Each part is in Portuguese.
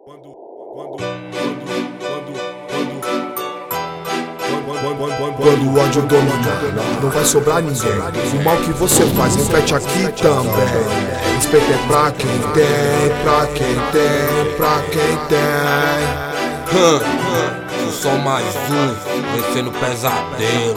Quando o ódio dominar, não vai sobrar ninguém. O mal que você faz, reflete aqui também. Respeito é pra quem tem, pra quem tem, pra quem tem. Eu sou mais um, vencendo pesadelo.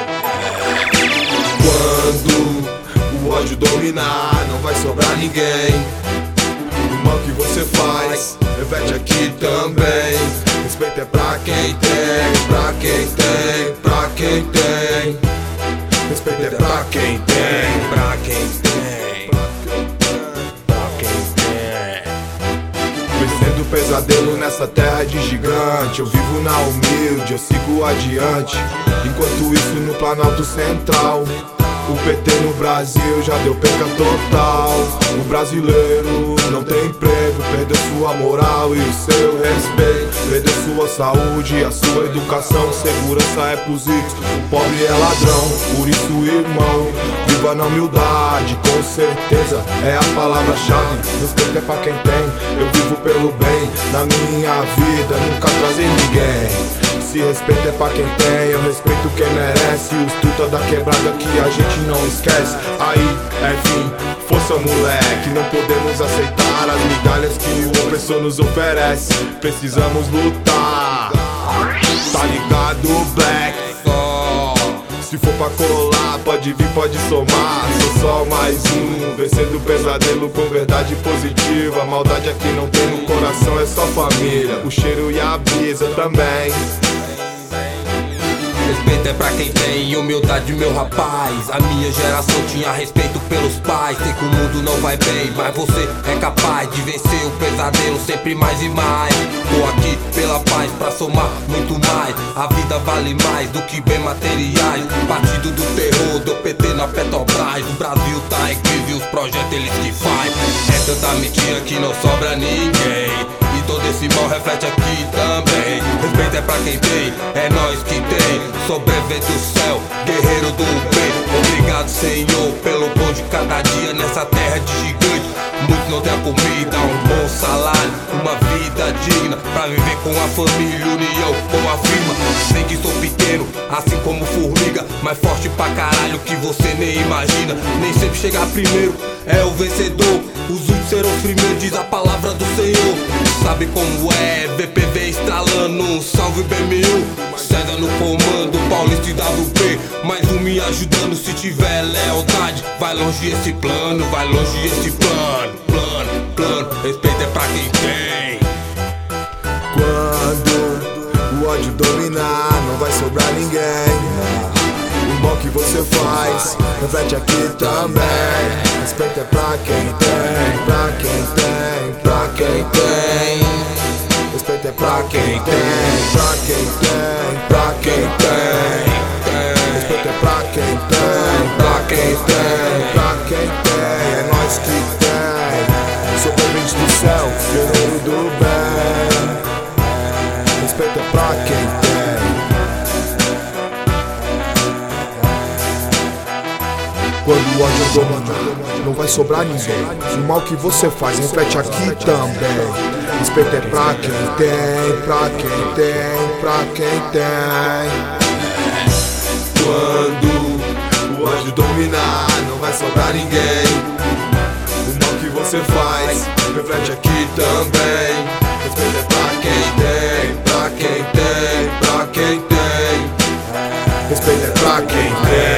Quando o ódio dominar, não vai sobrar ninguém. O mal que você faz, reflete aqui também. Respeito é pra quem tem, pra quem tem, pra quem tem. Respeito é pra quem tem, Pra quem tem, pra quem tem. Vencendo pesadelo nessa terra de gigante. Eu vivo na humilde, eu sigo adiante. Enquanto isso no Planalto Central, o PT no Brasil já deu perca total. O brasileiro não tem emprego, perdeu sua moral e o seu respeito. Perdeu sua saúde, a sua educação. Segurança é pros ricos, o pobre é ladrão. Por isso, irmão, viva na humildade. Com certeza é a palavra-chave. Respeito é pra quem tem, eu vivo pelo bem. Na minha vida nunca trazei ninguém. Se respeito é pra quem tem, eu respeito quem merece. Os truta da quebrada que a gente não esquece. Aí é fim, força moleque. Não podemos aceitar as migalhas que o opressor nos oferece. Precisamos lutar, tá ligado, Black? Se for pra colar, pode vir, pode somar. Sou só mais um, vencendo o pesadelo com verdade positiva. Maldade aqui não tem no coração, é só família. O cheiro e a brisa também. Respeito é pra quem tem humildade, meu rapaz. A minha geração tinha respeito pelos pais. Sei que o mundo não vai bem, mas você é capaz de vencer o pesadelo sempre mais e mais. Tô aqui pela paz, pra somar muito mais. A vida vale mais do que bem materiais. Partido do terror, do PT na Petrobras. O Brasil tá em crise, os projetos eles que faz. É tanta mentira que não sobra ninguém. E todo esse mal reflete aqui também. Respeito é pra quem tem, é nós que tem. Sobrevivente do céu, guerreiro do bem. Obrigado, Senhor, pelo pão de cada dia nessa terra de gigante. Muitos não têm a comida, um bom salário, uma vida digna pra viver com a família, união com a firma. Sei que sou pequeno, assim como formiga, mas forte pra caralho que você nem imagina. Nem sempre chegar primeiro é o vencedor. Os últimos serão os primeiros, diz a palavra do Senhor. Sabe como é, VPV estralando, um salve BMU. César no comando, Paulista e WP. Mais um me ajudando, se tiver lealdade. Vai longe esse plano, vai longe esse plano. Plano, respeito é pra quem tem. Quando o ódio dominar, não vai sobrar ninguém. O mal que você faz, reflete aqui também. Respeito é pra quem tem, pra quem tem, pra quem tem. Respeito é pra quem tem, pra quem tem, pra quem tem. Respeito é pra quem tem, pra quem tem, pra quem tem. É nós que tem. Sobrevivente do céu, guerreiro do bem. Respeito é pra quem tem. Quando o ódio dominar, não vai sobrar ninguém. O mal que você faz, reflete aqui também. Respeito é pra quem tem, pra quem tem, pra quem tem. Quando o ódio dominar, não vai sobrar ninguém. O mal que você faz, reflete aqui também. Respeito é pra quem tem, pra quem tem, pra quem tem. Respeito é pra quem tem.